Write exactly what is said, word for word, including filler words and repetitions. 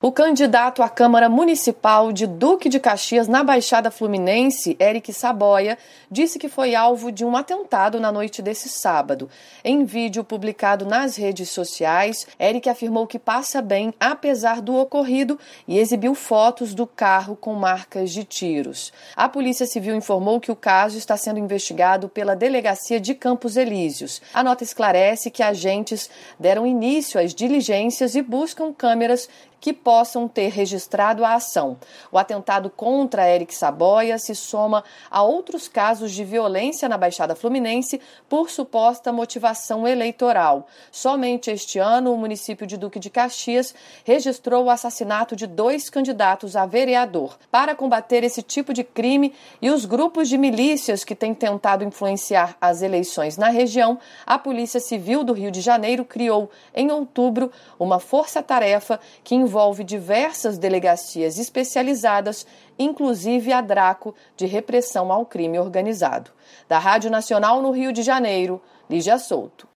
O candidato à Câmara Municipal de Duque de Caxias, na Baixada Fluminense, Eric Saboia, disse que foi alvo de um atentado na noite desse sábado. Em vídeo publicado nas redes sociais, Eric afirmou que passa bem apesar do ocorrido e exibiu fotos do carro com marcas de tiros. A Polícia Civil informou que o caso está sendo investigado pela Delegacia de Campos Elíseos. A nota esclarece que agentes deram início às diligências e buscam câmeras que possam ter registrado a ação. O atentado contra Eric Saboia se soma a outros casos de violência na Baixada Fluminense por suposta motivação eleitoral. Somente este ano, o município de Duque de Caxias registrou o assassinato de dois candidatos a vereador. Para combater esse tipo de crime e os grupos de milícias que têm tentado influenciar as eleições na região, a Polícia Civil do Rio de Janeiro criou, em outubro, uma força-tarefa que envolve diversas delegacias especializadas, inclusive a DRACO, de repressão ao crime organizado. Da Rádio Nacional no Rio de Janeiro, Lígia Souto.